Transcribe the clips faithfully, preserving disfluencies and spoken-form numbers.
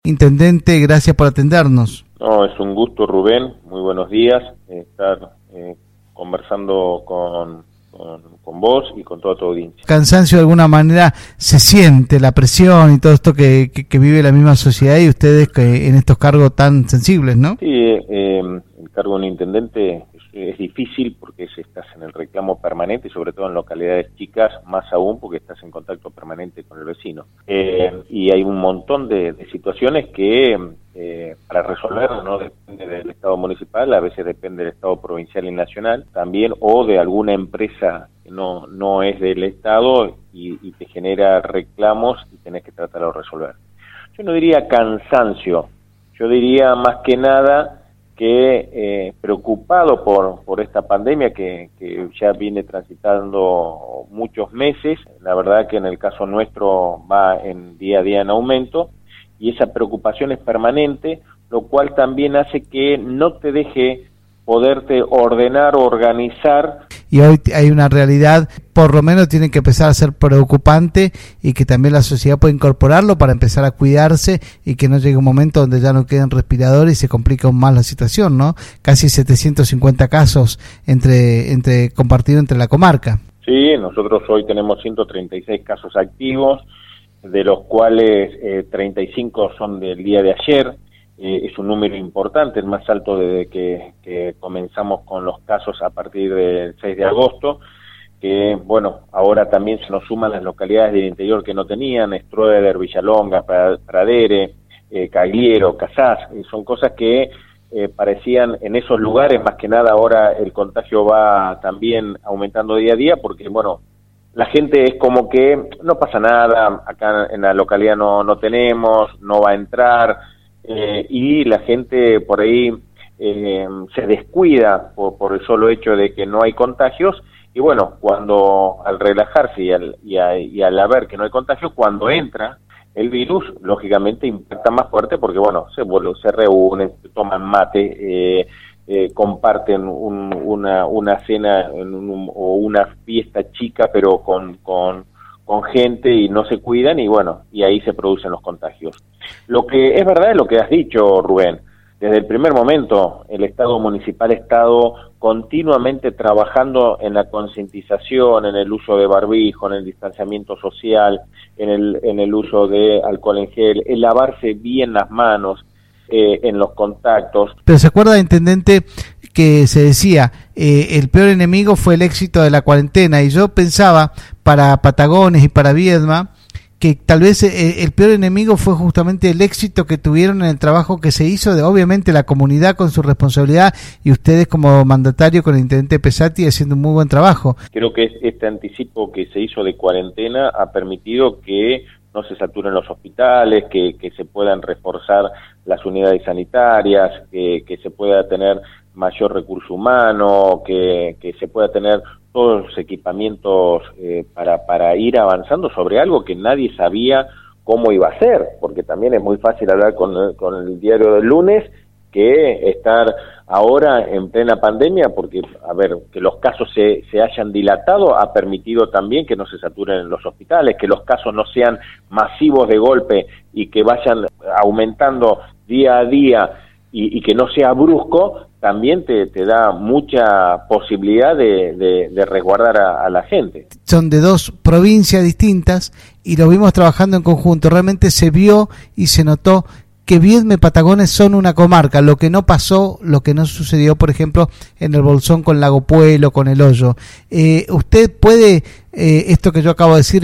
Intendente, gracias por atendernos. No, es un gusto, Rubén. Muy buenos días. Eh, estar eh, conversando con, con, con vos y con toda tu audiencia. Cansancio de alguna manera se siente, la presión y todo esto que, que, que vive la misma sociedad y ustedes que en estos cargos tan sensibles, ¿no? Sí, eh, el cargo de un intendente es, es difícil porque es, estás en el reclamo permanente, sobre todo en localidades chicas, más aún porque estás en contacto permanente con el vecino. Eh, y hay un montón de, de situaciones que eh, para resolver no depende del Estado municipal, a veces depende del Estado provincial y nacional, también o de alguna empresa que no, no es del Estado y, y te genera reclamos y tenés que tratarlo de resolver. Yo no diría cansancio, yo diría más que nada que eh, preocupado por, por esta pandemia que, que ya viene transitando muchos meses, la verdad que en el caso nuestro va en día a día en aumento, y esa preocupación es permanente, lo cual también hace que no te deje poderte ordenar, organizar. Y hoy hay una realidad, por lo menos tiene que empezar a ser preocupante y que también la sociedad puede incorporarlo para empezar a cuidarse y que no llegue un momento donde ya no queden respiradores y se complica aún más la situación, ¿no? Casi setecientos cincuenta casos entre, entre compartido entre la comarca. Sí, nosotros hoy tenemos ciento treinta y seis casos activos, de los cuales eh, treinta y cinco son del día de ayer. Eh, es un número importante, el más alto desde que, que comenzamos con los casos a partir del seis de agosto, que bueno, ahora también se nos suman las localidades del interior que no tenían, Stroeder, Villalonga, Pradere, eh, Cagliero, Casás, eh, son cosas que eh, parecían en esos lugares, más que nada ahora el contagio va también aumentando día a día, porque bueno, la gente es como que no pasa nada, acá en la localidad no, no tenemos, no va a entrar, Eh, y la gente por ahí eh, se descuida por, por el solo hecho de que no hay contagios, y bueno, cuando al relajarse y al, y, a, y al haber que no hay contagios, cuando entra el virus, lógicamente impacta más fuerte porque bueno, se, bueno, se reúnen, toman mate, eh, eh, comparten un, una, una cena en un, o una fiesta chica pero con, con con gente y no se cuidan y bueno, y ahí se producen los contagios. Lo que es verdad es lo que has dicho, Rubén. Desde el primer momento el Estado municipal ha estado continuamente trabajando en la concientización, en el uso de barbijo, en el distanciamiento social, en el, en el uso de alcohol en gel, en lavarse bien las manos, eh, en los contactos. Pero ¿se acuerda, intendente, que se decía, eh, el peor enemigo fue el éxito de la cuarentena? Y yo pensaba, para Patagones y para Viedma, que tal vez eh, el peor enemigo fue justamente el éxito que tuvieron en el trabajo que se hizo, de obviamente la comunidad con su responsabilidad y ustedes como mandatario con el intendente Pesati haciendo un muy buen trabajo. Creo que este anticipo que se hizo de cuarentena ha permitido que no se saturen los hospitales, que, que se puedan reforzar las unidades sanitarias, que, que se pueda tener mayor recurso humano, que, que se pueda tener todos los equipamientos eh, para, para ir avanzando sobre algo que nadie sabía cómo iba a ser, porque también es muy fácil hablar con, con el diario del lunes que estar ahora en plena pandemia, porque, a ver, que los casos se, se hayan dilatado ha permitido también que no se saturen los hospitales, que los casos no sean masivos de golpe y que vayan aumentando día a día y, y que no sea brusco, también te, te da mucha posibilidad de, de, de resguardar a, a la gente. Son de dos provincias distintas y lo vimos trabajando en conjunto, realmente se vio y se notó que Viedma y Patagones son una comarca, lo que no pasó, lo que no sucedió, por ejemplo, en el Bolsón con Lago Puelo, con El Hoyo. Eh, ¿Usted puede, eh, esto que yo acabo de decir,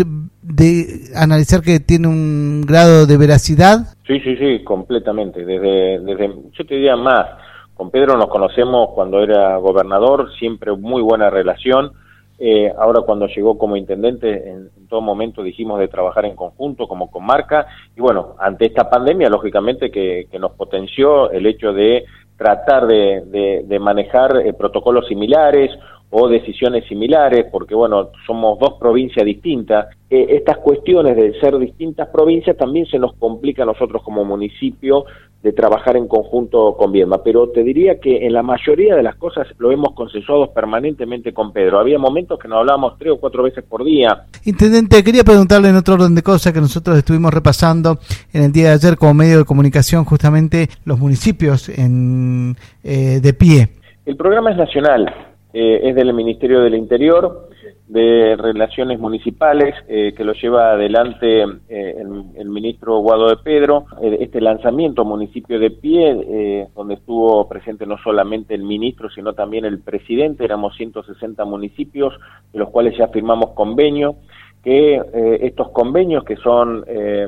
de analizar que tiene un grado de veracidad? Sí, sí, sí, completamente. Desde, desde, yo te diría más, con Pedro nos conocemos cuando era gobernador, siempre muy buena relación. Eh, ahora cuando llegó como intendente, en, en todo momento dijimos de trabajar en conjunto como comarca, y bueno, ante esta pandemia, lógicamente que, que nos potenció el hecho de tratar de, de, de manejar eh, protocolos similares o decisiones similares, porque bueno, somos dos provincias distintas. Eh, estas cuestiones de ser distintas provincias también se nos complica a nosotros como municipio de trabajar en conjunto con Viedma, pero te diría que en la mayoría de las cosas lo hemos consensuado permanentemente con Pedro. Había momentos que nos hablábamos tres o cuatro veces por día. Intendente, quería preguntarle en otro orden de cosas que nosotros estuvimos repasando en el día de ayer como medio de comunicación, justamente los municipios en eh, de pie. El programa es nacional, eh, es del Ministerio del Interior, de Relaciones Municipales, eh, que lo lleva adelante eh, el, el ministro Guado de Pedro. Eh, este lanzamiento Municipio de Pie, eh, donde estuvo presente no solamente el ministro, sino también el presidente, éramos ciento sesenta municipios, de los cuales ya firmamos convenio, que eh, estos convenios, que son eh,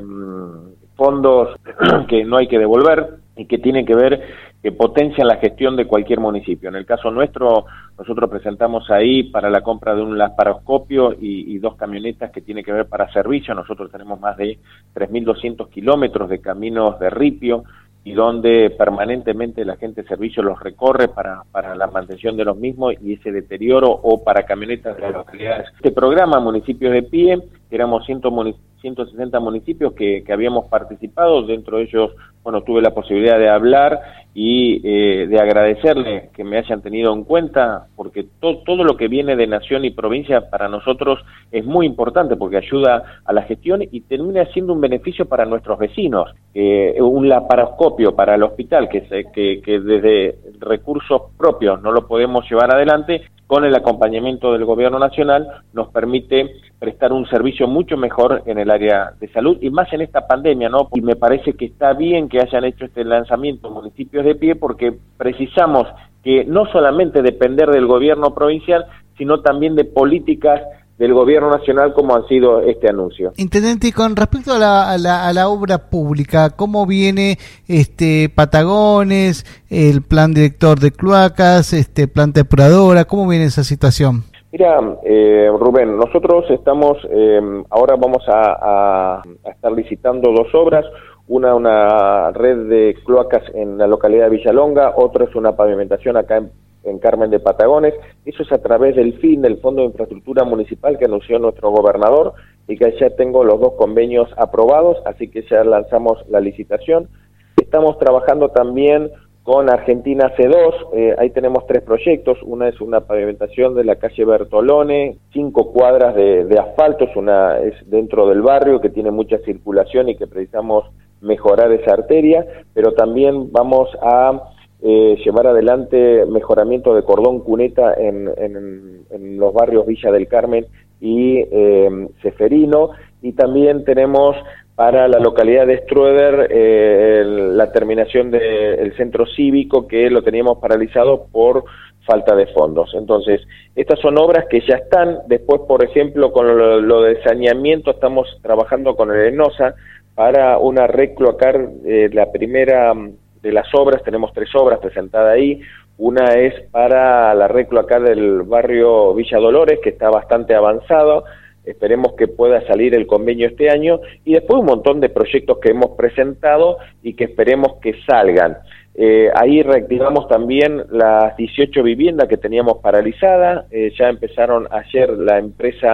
fondos que no hay que devolver y que tienen que ver, que potencian la gestión de cualquier municipio. En el caso nuestro, nosotros presentamos ahí para la compra de un laparoscopio y, y dos camionetas que tiene que ver para servicio. Nosotros tenemos más de tres mil doscientos kilómetros de caminos de ripio y donde permanentemente la gente de servicio los recorre para, para la mantención de los mismos y ese deterioro, o para camionetas de las localidades. Este programa, Municipios de Pie, éramos ciento sesenta municipios que, que habíamos participado, dentro de ellos, bueno, tuve la posibilidad de hablar y eh, de agradecerle que me hayan tenido en cuenta, porque to, todo lo que viene de nación y provincia para nosotros es muy importante, porque ayuda a la gestión y termina siendo un beneficio para nuestros vecinos. Eh, un laparoscopio para el hospital, que, se, que, que desde recursos propios no lo podemos llevar adelante, con el acompañamiento del gobierno nacional nos permite prestar un servicio mucho mejor en el área de salud, y más en esta pandemia, ¿no? Y me parece que está bien que hayan hecho este lanzamiento Municipios de Pie, porque precisamos que no solamente depender del gobierno provincial, sino también de políticas del gobierno nacional, como han sido este anuncio. Intendente, y con respecto a la, a la, a la obra pública, ¿cómo viene este Patagones, el plan director de cloacas, este plan depuradora? ¿Cómo viene esa situación? Mira, eh, Rubén, nosotros estamos, eh, ahora vamos a, a, a estar licitando dos obras. Una, una red de cloacas en la localidad de Villalonga, otra es una pavimentación acá en en Carmen de Patagones. Eso es a través del F I N, del Fondo de Infraestructura Municipal, que anunció nuestro gobernador, y que ya tengo los dos convenios aprobados, así que ya lanzamos la licitación. Estamos trabajando también con Argentina C dos, eh, ahí tenemos tres proyectos. Una es una pavimentación de la calle Bertolone, cinco cuadras de, de asfalto, es, una, es dentro del barrio que tiene mucha circulación y que precisamos mejorar esa arteria, pero también vamos a Eh, llevar adelante mejoramiento de cordón cuneta en, en, en los barrios Villa del Carmen y eh, Ceferino, y también tenemos para la localidad de Strueder eh, el, la terminación del centro cívico, que lo teníamos paralizado por falta de fondos. Entonces, estas son obras que ya están. Después, por ejemplo, con lo, lo de saneamiento, estamos trabajando con el ENOSA para una red cloacal, eh, la primera de las obras, tenemos tres obras presentadas ahí. Una es para la red cloacal del barrio Villa Dolores, que está bastante avanzado, esperemos que pueda salir el convenio este año, y después un montón de proyectos que hemos presentado y que esperemos que salgan. Eh, ahí reactivamos también las dieciocho viviendas que teníamos paralizadas, eh, ya empezaron ayer la empresa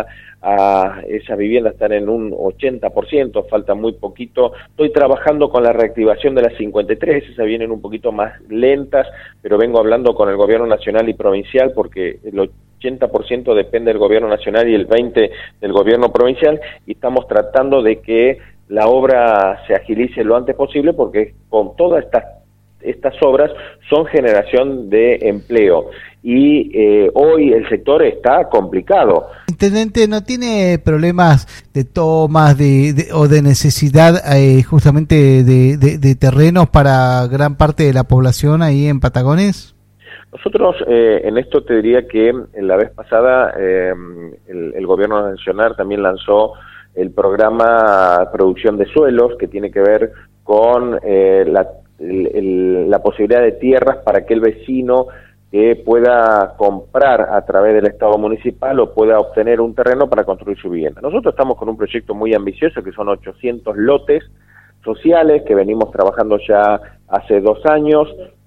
a esas viviendas, están en un ochenta por ciento, falta muy poquito. Estoy trabajando con la reactivación de las cincuenta y tres, esas vienen un poquito más lentas, pero vengo hablando con el gobierno nacional y provincial, porque el ochenta por ciento depende del gobierno nacional y el veinte por ciento del gobierno provincial, y estamos tratando de que la obra se agilice lo antes posible, porque con todas estas estas obras son generación de empleo, y eh, hoy el sector está complicado. Intendente, ¿no tiene problemas de tomas de, de, o de necesidad eh, justamente de, de, de terrenos para gran parte de la población ahí en Patagones? Nosotros eh, en esto te diría que la vez pasada eh, el, el gobierno nacional también lanzó el programa Producción de Suelos, que tiene que ver con eh, la El, el, la posibilidad de tierras para aquel vecino que pueda comprar a través del Estado municipal o pueda obtener un terreno para construir su vivienda. Nosotros estamos con un proyecto muy ambicioso, que son ochocientos lotes sociales que venimos trabajando ya hace dos años.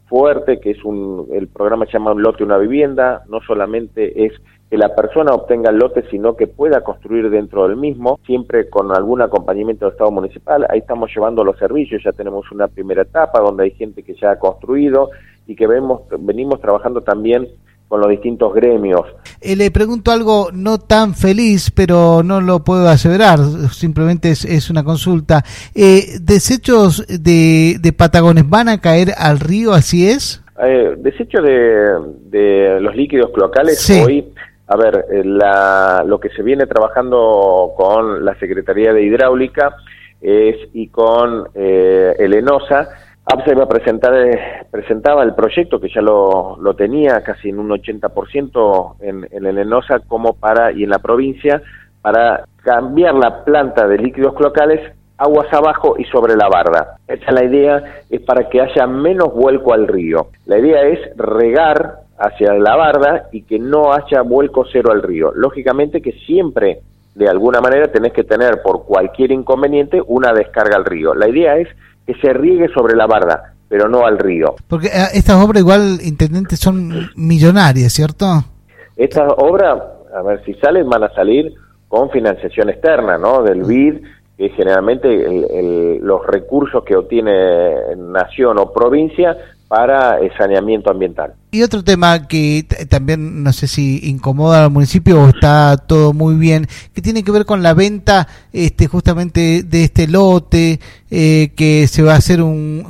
fuerte, que es un, el programa se llama Un Lote, Una Vivienda. No solamente es que la persona obtenga el lote, sino que pueda construir dentro del mismo, siempre con algún acompañamiento del Estado municipal. Ahí estamos llevando los servicios, ya tenemos una primera etapa donde hay gente que ya ha construido y que vemos, venimos trabajando también con los distintos gremios. Eh, le pregunto algo no tan feliz, pero no lo puedo aseverar, simplemente es, es una consulta. Eh, ¿Desechos de, de Patagones van a caer al río, así es? Eh, desecho de, de los líquidos cloacales, sí. Hoy, a ver, la, lo que se viene trabajando con la Secretaría de Hidráulica es, y con eh, el ENOSA, APSA iba a presentar, eh, presentaba el proyecto que ya lo, lo tenía casi en un ochenta por ciento en, en el ENOSA como para, y en la provincia, para cambiar la planta de líquidos cloacales aguas abajo y sobre la barda. Esa es la idea, es para que haya menos vuelco al río. La idea es regar hacia la barda y que no haya vuelco cero al río. Lógicamente que siempre, de alguna manera, tenés que tener por cualquier inconveniente una descarga al río. La idea es que se riegue sobre la barda, pero no al río. Porque eh, estas obras igual, intendente, son millonarias, ¿cierto? Estas obras, a ver, si salen, van a salir con financiación externa, ¿no? Del B I D, que es generalmente el, el, los recursos que obtiene nación o provincia para el saneamiento ambiental. Y otro tema que t- también no sé si incomoda al municipio o está todo muy bien, que tiene que ver con la venta este justamente de este lote, eh, que se va a hacer un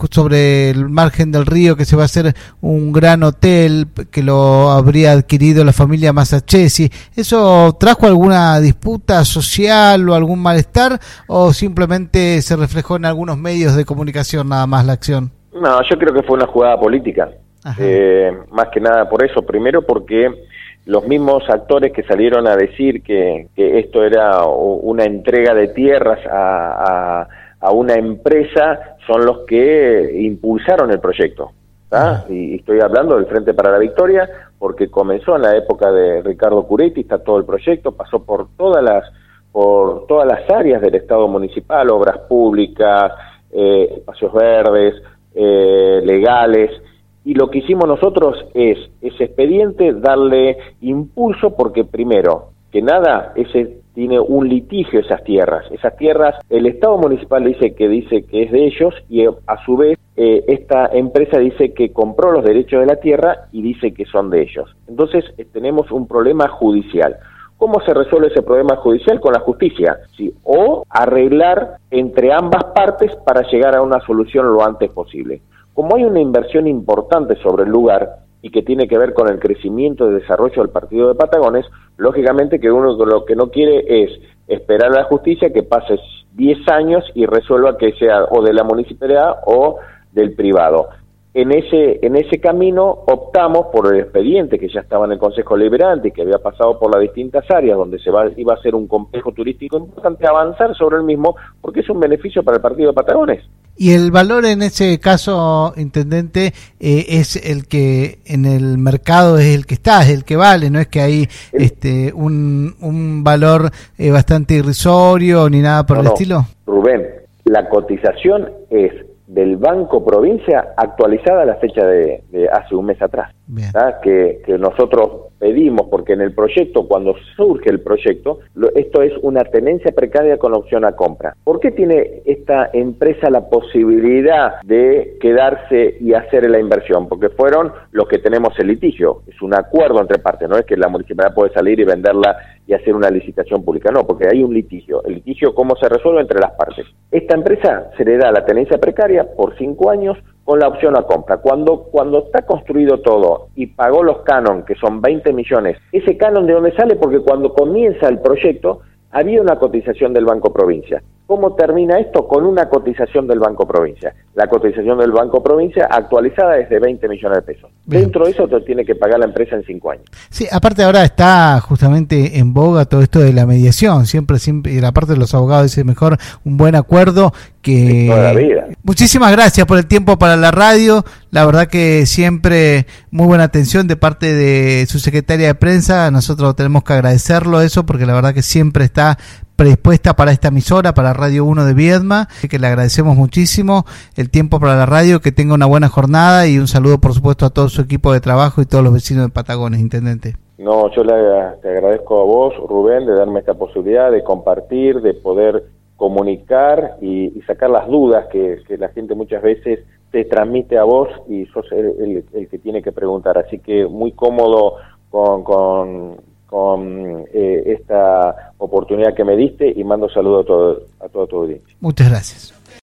sobre el margen del río, que se va a hacer un gran hotel que lo habría adquirido la familia Masachesi. ¿Eso trajo alguna disputa social o algún malestar o simplemente se reflejó en algunos medios de comunicación nada más la acción? No, yo creo que fue una jugada política, eh, más que nada por eso. Primero porque los mismos actores que salieron a decir que, que esto era una entrega de tierras a, a, a una empresa son los que impulsaron el proyecto, ¿tá? Y estoy hablando del Frente para la Victoria porque comenzó en la época de Ricardo Curetti, está todo el proyecto, pasó por todas las, por todas las áreas del Estado municipal, obras públicas, eh, espacios verdes, Eh, legales, y lo que hicimos nosotros es ese expediente darle impulso porque primero que nada ese tiene un litigio esas tierras, esas tierras el Estado municipal dice que dice que es de ellos y a su vez eh, esta empresa dice que compró los derechos de la tierra y dice que son de ellos. Entonces eh, tenemos un problema judicial. ¿Cómo se resuelve ese problema judicial? Con la justicia, ¿sí? O arreglar entre ambas partes para llegar a una solución lo antes posible. Como hay una inversión importante sobre el lugar y que tiene que ver con el crecimiento y desarrollo del partido de Patagones, lógicamente que uno lo que no quiere es esperar a la justicia que pase diez años y resuelva que sea o de la municipalidad o del privado. En ese, en ese camino optamos por el expediente que ya estaba en el Consejo Deliberante y que había pasado por las distintas áreas donde se va, iba a ser un complejo turístico importante, avanzar sobre el mismo porque es un beneficio para el partido de Patagones. Y el valor en ese caso, intendente, eh, es el que en el mercado es el que está, es el que vale, no es que hay el, este un, un valor eh, bastante irrisorio ni nada por no, el no. estilo. Rubén, la cotización es del Banco Provincia actualizada a la fecha de, de hace un mes atrás, que, que nosotros pedimos, porque en el proyecto, cuando surge el proyecto, lo, esto es una tenencia precaria con opción a compra. ¿Por qué tiene esta empresa la posibilidad de quedarse y hacer la inversión? Porque fueron los que tenemos el litigio, es un acuerdo entre partes, no es que la municipalidad puede salir y venderla y hacer una licitación pública, no, porque hay un litigio. El litigio, ¿cómo se resuelve? Entre las partes. Esta empresa se le da la tenencia precaria por cinco años con la opción a compra. Cuando cuando está construido todo y pagó los canon, que son veinte millones, ese canon ¿de dónde sale? Porque cuando comienza el proyecto había una cotización del Banco Provincia. ¿Cómo termina esto? Con una cotización del Banco Provincia. La cotización del Banco Provincia actualizada es de veinte millones de pesos. Bien. Dentro de eso te tiene que pagar la empresa en cinco años. Sí, aparte ahora está justamente en boga todo esto de la mediación. Siempre, siempre, y la parte de los abogados dice mejor un buen acuerdo que toda la vida. Muchísimas gracias por el tiempo para la radio, la verdad que siempre muy buena atención de parte de su secretaria de prensa, nosotros tenemos que agradecerlo eso porque la verdad que siempre está predispuesta para esta emisora, para Radio uno de Viedma, así que le agradecemos muchísimo el tiempo para la radio, que tenga una buena jornada y un saludo por supuesto a todo su equipo de trabajo y todos los vecinos de Patagones, Intendente. No, yo le, te agradezco a vos, Rubén, de darme esta posibilidad de compartir, de poder comunicar y, y sacar las dudas que, que la gente muchas veces te transmite a vos y sos el, el, el que tiene que preguntar. Así que muy cómodo con, con, con eh, esta oportunidad que me diste y mando saludos a todo, a toda tu audiencia. Muchas gracias.